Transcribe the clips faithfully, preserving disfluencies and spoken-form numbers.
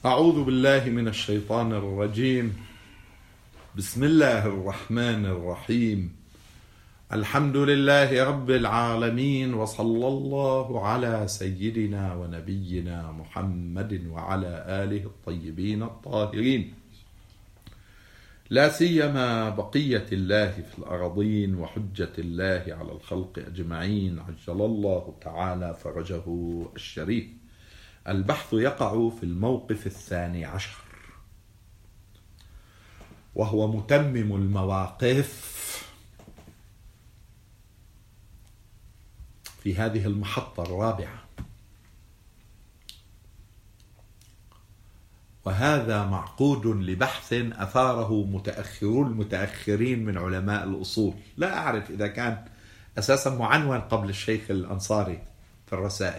أعوذ بالله من الشيطان الرجيم. بسم الله الرحمن الرحيم. الحمد لله رب العالمين، وصلى الله على سيدنا ونبينا محمد وعلى آله الطيبين الطاهرين، لا سيما بقية الله في الأرضين وحجة الله على الخلق أجمعين، عجل الله تعالى فرجه الشريف. البحث يقع في الموقف الثاني عشر، وهو متمم المواقف في هذه المحطة الرابعة، وهذا معقود لبحث أثاره متأخرو المتأخرين من علماء الأصول. لا أعرف إذا كان أساسا معنون قبل الشيخ الأنصاري في الرسائل،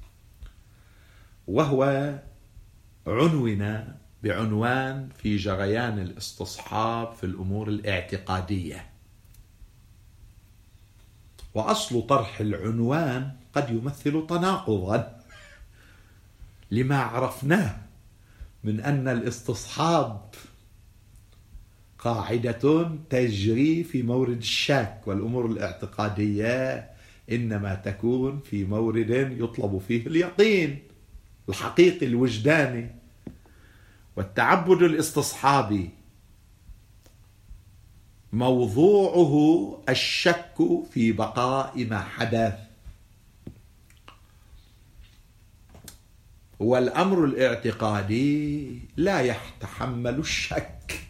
وهو عنونا بعنوان في جريان الاستصحاب في الأمور الاعتقادية. وأصل طرح العنوان قد يمثل تناقضا لما عرفناه من أن الاستصحاب قاعدة تجري في مورد الشك، والأمور الاعتقادية إنما تكون في مورد يطلب فيه اليقين الحقيقي الوجداني. والتعبد الاستصحابي موضوعه الشك في بقاء ما حدث، والأمر الاعتقادي لا يتحمل الشك.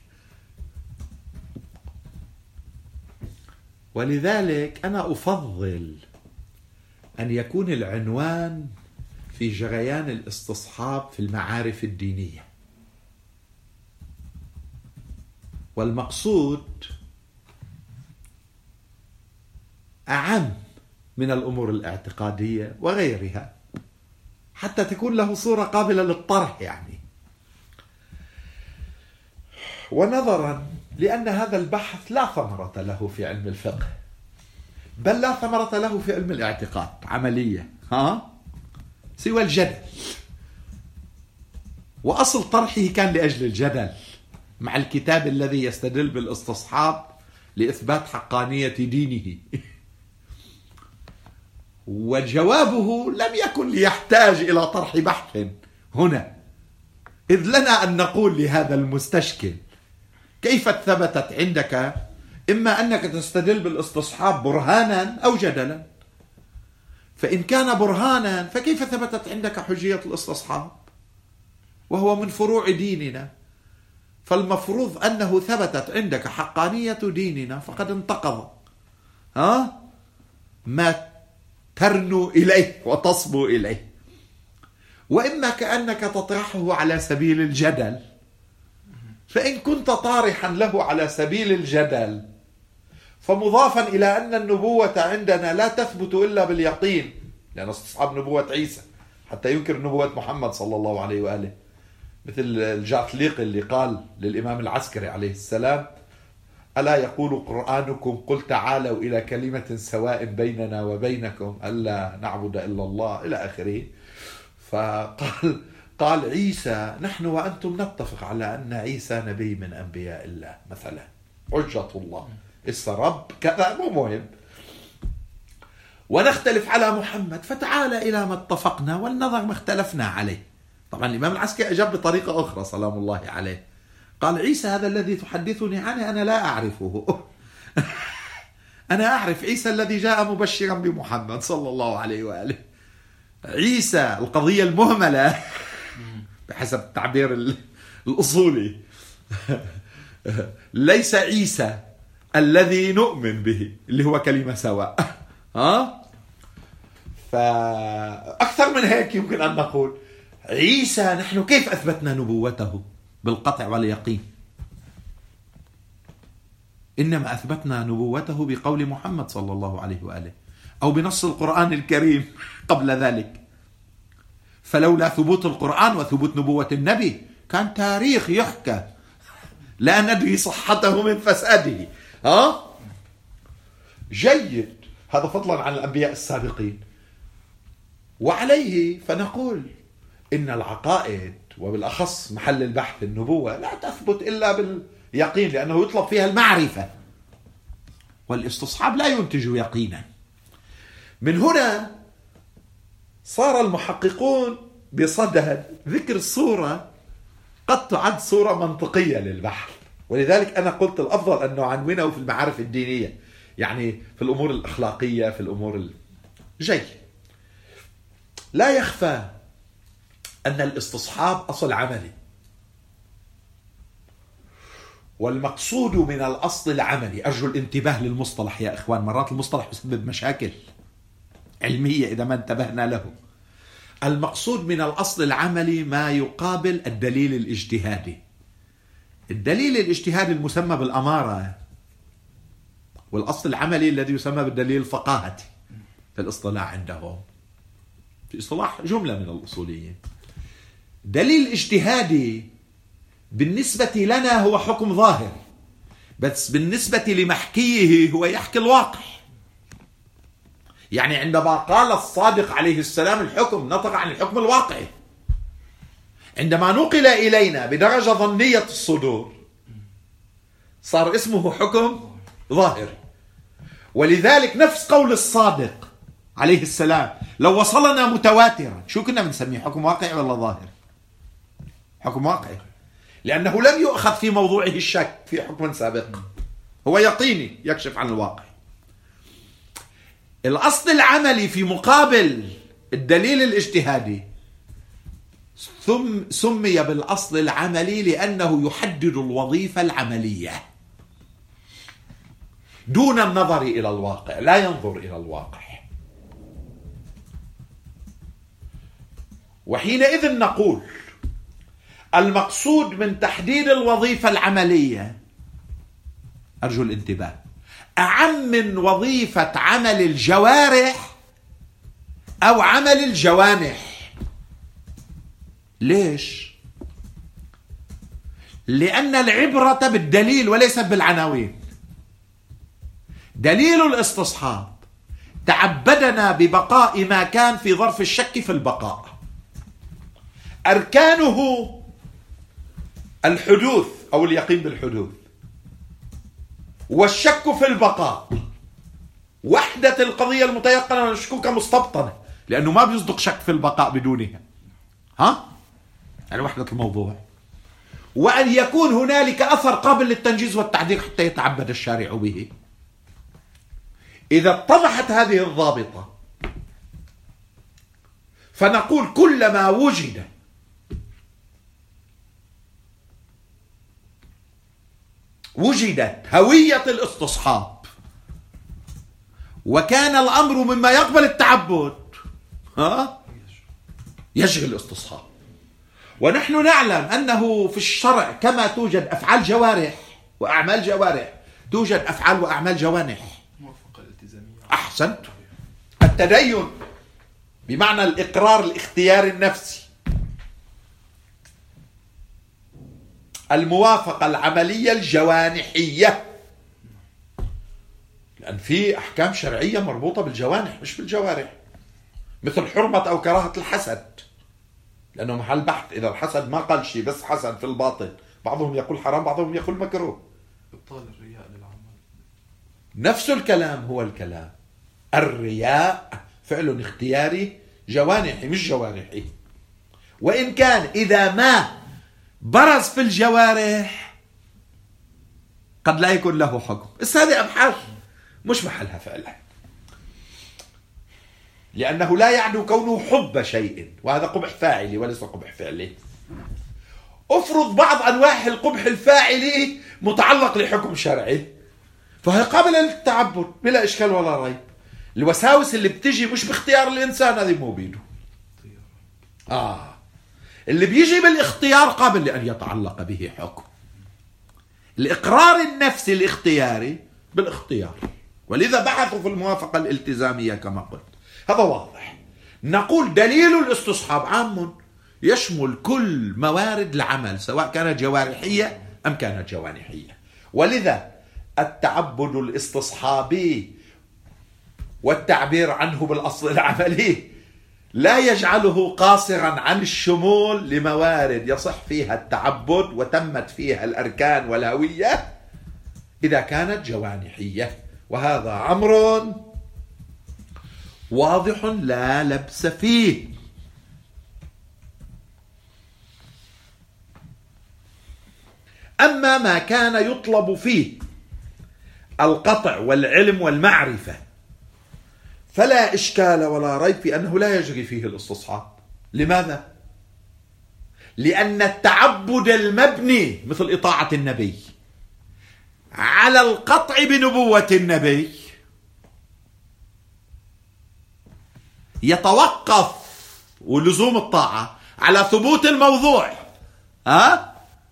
ولذلك أنا أفضل أن يكون العنوان في جريان الاستصحاب في المعارف الدينية، والمقصود أعم من الأمور الاعتقادية وغيرها، حتى تكون له صورة قابلة للطرح يعني. ونظرا لأن هذا البحث لا ثمرة له في علم الفقه، بل لا ثمرة له في علم الاعتقاد عملية ها سوى الجدل، وأصل طرحه كان لأجل الجدل مع الكتاب الذي يستدل بالاستصحاب لإثبات حقانية دينه. وجوابه لم يكن ليحتاج إلى طرح بحث هنا، إذ لنا أن نقول لهذا المستشكل: كيف ثبتت عندك إما أنك تستدل بالاستصحاب برهانا أو جدلا؟ فإن كان برهانا فكيف ثبتت عندك حجية الاستصحاب وهو من فروع ديننا؟ فالمفروض أنه ثبتت عندك حقانية ديننا فقد انتقض ها ما ترنو إليه وتصبو إليه. وإما كأنك تطرحه على سبيل الجدل، فإن كنت طارحا له على سبيل الجدل فمضافا إلى أن النبوة عندنا لا تثبت إلا باليقين، لأن استصحاب نبوة عيسى حتى ينكر نبوة محمد صلى الله عليه وآله، مثل الجعتليق اللي قال للإمام العسكري عليه السلام: ألا يقول قرآنكم قل تعالوا إلى كلمة سواء بيننا وبينكم ألا نعبد إلا الله إلى آخره. فقال قال عيسى: نحن وأنتم نتفق على أن عيسى نبي من أنبياء الله مثلا، حجة الله، إسا رب كذا، مو مهم، ونختلف على محمد، فتعال إلى ما اتفقنا ولنظر ما اختلفنا عليه. طبعا الإمام العسكري أجاب بطريقة أخرى سلام الله عليه، قال: عيسى هذا الذي تحدثني عنه أنا لا أعرفه. أنا أعرف عيسى الذي جاء مبشرا بمحمد صلى الله عليه وآله. عيسى القضية المهملة بحسب التعبير الأصولي ليس عيسى الذي نؤمن به اللي هو كلمة سواء. ها فأكثر من هيك يمكن أن نقول عيسى نحن كيف أثبتنا نبوته بالقطع واليقين؟ إنما أثبتنا نبوته بقول محمد صلى الله عليه وآله أو بنص القرآن الكريم قبل ذلك. فلولا ثبوت القرآن وثبوت نبوة النبي كان تاريخ يحكى لا ندري صحته من فساده. ها جيد، هذا فضلا عن الأنبياء السابقين. وعليه فنقول إن العقائد وبالأخص محل البحث النبوة لا تثبت إلا باليقين، لأنه يطلب فيها المعرفة، والاستصحاب لا ينتج يقينا. من هنا صار المحققون بصدد ذكر صورة قد تعد صورة منطقية للبحث، ولذلك أنا قلت الأفضل أن نعنونه في المعارف الدينية، يعني في الأمور الأخلاقية، في الأمور الجي. لا يخفى أن الاستصحاب أصل عملي، والمقصود من الأصل العملي، أرجو الانتباه للمصطلح يا إخوان، مرات المصطلح يسبب مشاكل علمية إذا ما انتبهنا له. المقصود من الأصل العملي ما يقابل الدليل الاجتهادي. الدليل الاجتهادي المسمى بالأمارة، والأصل العملي الذي يسمى بالدليل الفقاهتي في الاصطلاح عندهم، في اصطلاح جملة من الأصوليين. دليل اجتهادي بالنسبة لنا هو حكم ظاهر، بس بالنسبة لمحكيه هو يحكي الواقع. يعني عندما قال الصادق عليه السلام الحكم، نطق عن الحكم الواقعي. عندما نقل إلينا بدرجة ظنية الصدور صار اسمه حكم ظاهر. ولذلك نفس قول الصادق عليه السلام لو وصلنا متواترا شو كنا بنسميه؟ حكم واقعي ولا ظاهر؟ حكم واقعي، لأنه لم يؤخذ في موضوعه الشك في حكم سابق، هو يقيني يكشف عن الواقع. الأصل العملي في مقابل الدليل الاجتهادي ثم سمي بالأصل العملي لأنه يحدد الوظيفة العملية دون النظر إلى الواقع، لا ينظر إلى الواقع. وحينئذ نقول المقصود من تحديد الوظيفة العملية، أرجو الانتباه، أعم من وظيفة عمل الجوارح أو عمل الجوانح. ليش؟ لأن العبرة بالدليل وليس بالعناوين. دليل الاستصحاب تعبدنا ببقاء ما كان في ظرف الشك في البقاء. أركانه الحدوث أو اليقين بالحدوث، والشك في البقاء، وحدة القضية المتيقنة والشكوكة مستبطنة، لأنه ما بيصدق شك في البقاء بدونها، ها؟ يعني وحدة الموضوع، وأن يكون هنالك أثر قابل للتنجيز والتعديل حتى يتعبد الشارع به. إذا اتضحت هذه الضابطة فنقول كلما وجد وجدت هوية الاستصحاب وكان الأمر مما يقبل التعبد، ها؟ يشغل الاستصحاب. ونحن نعلم أنه في الشرع كما توجد أفعال جوارح وأعمال جوارح توجد أفعال وأعمال جوانح. أحسنت. التدين بمعنى الإقرار الاختياري النفسي، الموافقة العملية الجوانحية، لأن في أحكام شرعية مربوطة بالجوانح مش بالجوارح، مثل حرمة أو كراهة الحسد، لأنه محل بحث. إذا الحسد ما قال شيء بس حسد في الباطن، بعضهم يقول حرام بعضهم يقول مكروه. إبطال الرياء للعمل نفس الكلام هو الكلام. الرياء فعل اختياري جوانحي مش جوارحي، وإن كان إذا ما برز في الجوارح قد لا يكون له حكم. بس هذه أبحاث مش محلها فعلا، لأنه لا يعني كونه حب شيء، وهذا قبح فاعلي وليس قبح فعلي. أفرض بعض أنواع القبح الفاعلي متعلق لحكم شرعي فهي قابلة للتعبد بلا إشكال ولا ريب. الوساوس اللي بتجي مش باختيار الإنسان، هذه مو بيده. آه اللي بيجي بالاختيار قابل لأن يتعلق به حكم. الإقرار النفسي الاختياري بالاختيار، ولذا بحثوا في الموافقة الالتزامية كما قلت. هذا واضح. نقول دليل الاستصحاب عام يشمل كل موارد العمل سواء كانت جوارحية أم كانت جوانحية، ولذا التعبد الاستصحابي والتعبير عنه بالأصل العملي لا يجعله قاصرا عن الشمول لموارد يصح فيها التعبد وتمت فيها الأركان والهوية إذا كانت جوانحية. وهذا أمر واضح لا لبس فيه. أما ما كان يطلب فيه القطع والعلم والمعرفة فلا إشكال ولا ريب في أنه لا يجري فيه الاستصحاب. لماذا؟ لأن التعبد المبني مثل إطاعة النبي على القطع بنبوة النبي يتوقف ولزوم الطاعة على ثبوت الموضوع. ها؟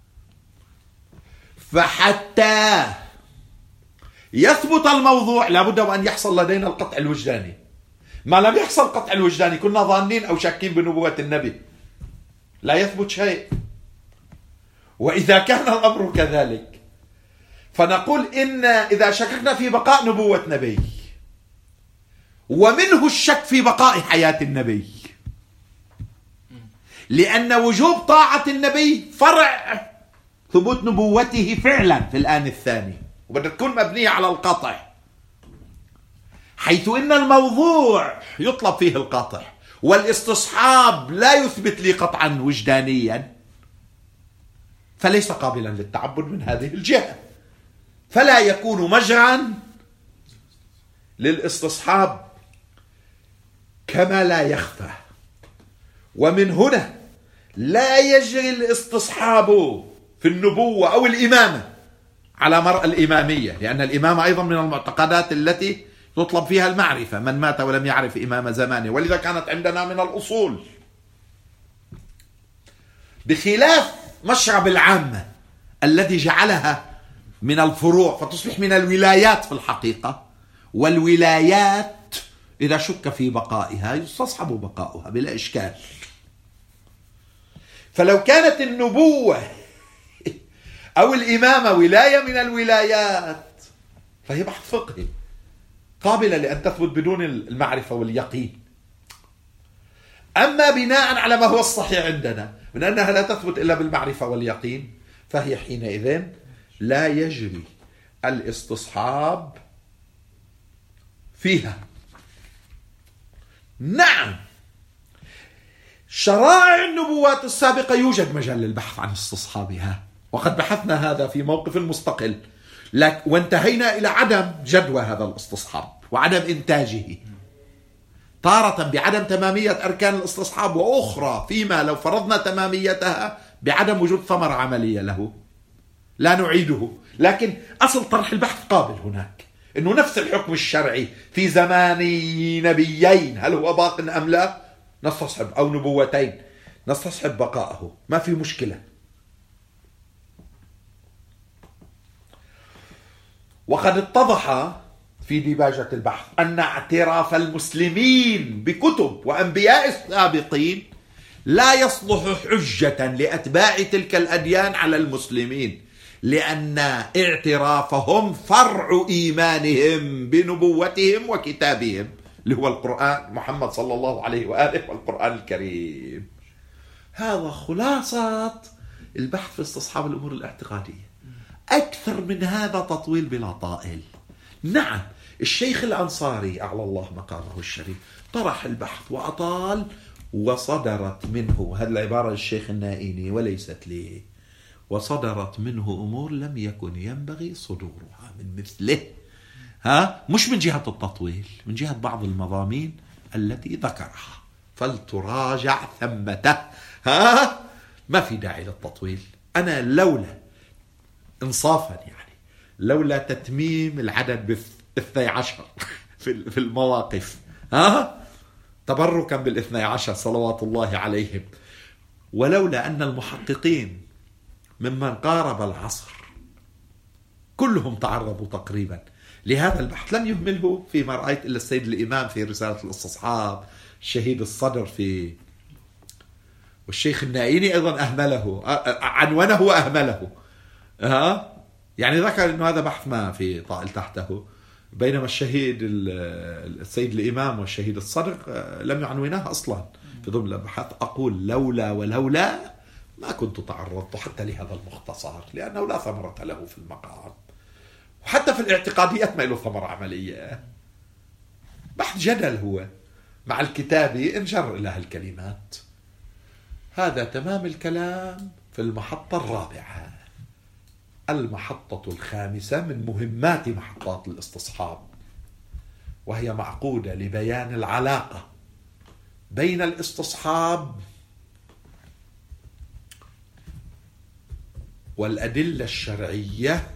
فحتى يثبت الموضوع لابد وأن يحصل لدينا القطع الوجداني. ما لم يحصل القطع الوجداني كنا ظانين أو شاكين بنبوة النبي، لا يثبت شيء. وإذا كان الأمر كذلك فنقول إن إذا شككنا في بقاء نبوة نبي ومنه الشك في بقاء حياة النبي، لأن وجوب طاعة النبي فرع ثبوت نبوته فعلا في الآن الثاني، وبدها تكون مبنية على القطع، حيث إن الموضوع يطلب فيه القطع والاستصحاب لا يثبت لي قطعا وجدانيا، فليس قابلا للتعبد من هذه الجهة، فلا يكون مجرا للاستصحاب كما لا يخفى. ومن هنا لا يجري الاستصحاب في النبوة أو الإمامة على مرأى الإمامية، لأن الإمامة أيضا من المعتقدات التي تطلب فيها المعرفة، من مات ولم يعرف إمام زمانه، ولذا كانت عندنا من الأصول، بخلاف مشرب العامة الذي جعلها من الفروع فتصبح من الولايات في الحقيقة. والولايات إذا شك في بقائها يستصحب بقاؤها بلا إشكال. فلو كانت النبوة أو الإمامة ولاية من الولايات فهي بحث فقهي قابلة لأن تثبت بدون المعرفة واليقين. أما بناء على ما هو الصحيح عندنا من أنها لا تثبت إلا بالمعرفة واليقين فهي حينئذ لا يجري الاستصحاب فيها. نعم، شرائع النبوات السابقة يوجد مجال للبحث عن استصحابها، وقد بحثنا هذا في موقف مستقل، وانتهينا إلى عدم جدوى هذا الاستصحاب وعدم إنتاجه، تارة بعدم تمامية أركان الاستصحاب، وأخرى فيما لو فرضنا تماميتها بعدم وجود ثمرة عملية له لا نعيده. لكن أصل طرح البحث قابل هناك، إنه نفس الحكم الشرعي في زمان نبيين هل هو باق أم لا نستصحب، أو نبوتين نستصحب بقاءه، ما في مشكلة. وقد اتضح في ديباجة البحث أن اعتراف المسلمين بكتب وأنبياء السابقين لا يصلح حجة لأتباع تلك الأديان على المسلمين، لأن اعترافهم فرع إيمانهم بنبوتهم وكتابهم اللي هو القرآن، محمد صلى الله عليه وآله والقرآن الكريم. هذا خلاصة البحث في استصحاب الأمور الاعتقادية. أكثر من هذا تطويل بلا طائل. نعم، الشيخ الأنصاري أعلى الله مقامه الشريف طرح البحث وأطال، وصدرت منه هذه العبارة للشيخ النائيني وليست لي، وصدرت منه أمور لم يكن ينبغي صدورها من مثله، ها مش من جهة التطويل، من جهة بعض المضامين التي ذكرها فلتراجع ثمته. ها ما في داعي للتطويل. أنا لولا إنصافا يعني لولا تتميم العدد بالاثني عشر في المواقف، ها تبركا بالاثني عشر صلوات الله عليهم، ولولا أن المحققين ممن قارب العصر كلهم تعرضوا تقريبا لهذا البحث لم يهمله فيما رأيت إلا السيد الإمام في رسالة الاستصحاب، الشهيد الصدر في، والشيخ النائيني أيضا أهمله، عنونه وأهمله. ها يعني ذكر إنه هذا بحث ما في طائل تحته، بينما الشهيد السيد الإمام والشهيد الصدق لم يعنوناه أصلا في ضمن الأبحاث. أقول لولا ولولا ما كنت تعرضت حتى لهذا المختصر، لأنه لا ثمرة له في المقام، وحتى في الاعتقاديات ما له ثمرة عملية. بحث جدل هو مع الكتابة انجر إلى هالكلمات. هذا تمام الكلام في المحطة الرابعة، المحطة الخامسة من مهمات محطات الاستصحاب، وهي معقودة لبيان العلاقة بين الاستصحاب والأدلة الشرعية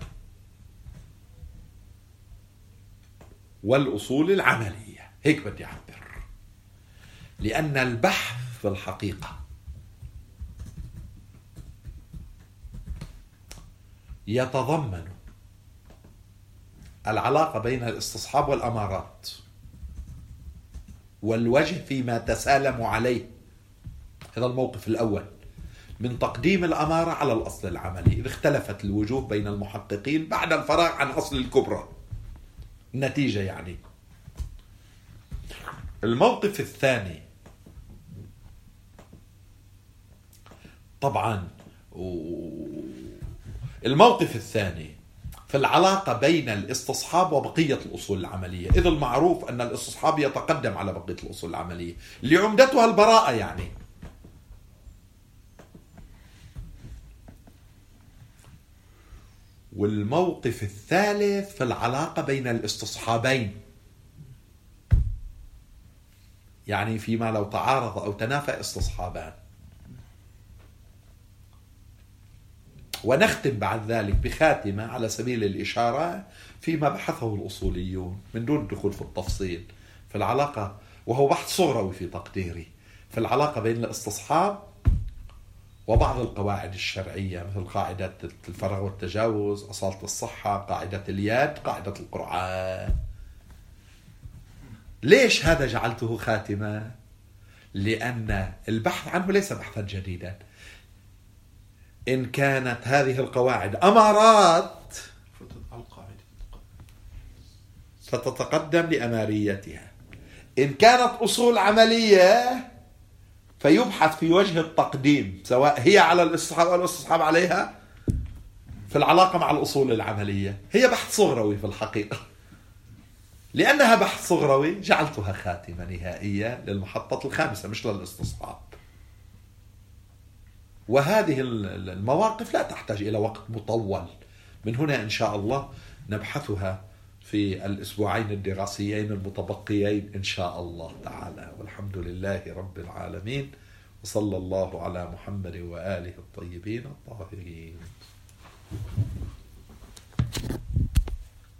والأصول العملية. هيك بدي أعبر، لأن البحث في الحقيقة يتضمن العلاقة بين الاستصحاب والأمارات والوجه فيما تسالموا عليه. هذا الموقف الأول من تقديم الأمارة على الأصل العملي، إذ اختلفت الوجوه بين المحققين بعد الفراغ عن أصل الكبرى. النتيجة يعني. الموقف الثاني طبعا الموقف الثاني في العلاقة بين الاستصحاب وبقية الأصول العملية، إذ المعروف أن الاستصحاب يتقدم على بقية الأصول العملية لعمدتها البراءة يعني. والموقف الثالث في العلاقة بين الاستصحابين، يعني فيما لو تعارض أو تنافى استصحابان. ونختم بعد ذلك بخاتمة على سبيل الإشارة فيما بحثه الأصوليون من دون الدخول في التفصيل في العلاقة، وهو بحث صغروي في تقديري، في العلاقة بين الاستصحاب وبعض القواعد الشرعية، مثل قاعدة الفراغ والتجاوز، أصالة الصحة، قاعدة اليد، قاعدة القرعان. ليش هذا جعلته خاتمة؟ لأن البحث عنه ليس بحثا جديدا. إن كانت هذه القواعد أمارات ستتقدم لأماريتها، إن كانت أصول عملية فيبحث في وجه التقديم، سواء هي على الاستصحاب أو الاستصحاب عليها في العلاقة مع الأصول العملية. هي بحث صغروي في الحقيقة، لأنها بحث صغروي جعلتها خاتمة نهائية للمحطة الخامسة مش للاستصحاب. وهذه المواقف لا تحتاج إلى وقت مطول، من هنا إن شاء الله نبحثها في الأسبوعين الدراسيين المتبقيين إن شاء الله تعالى. والحمد لله رب العالمين، وصلى الله على محمد وآله الطيبين الطاهرين.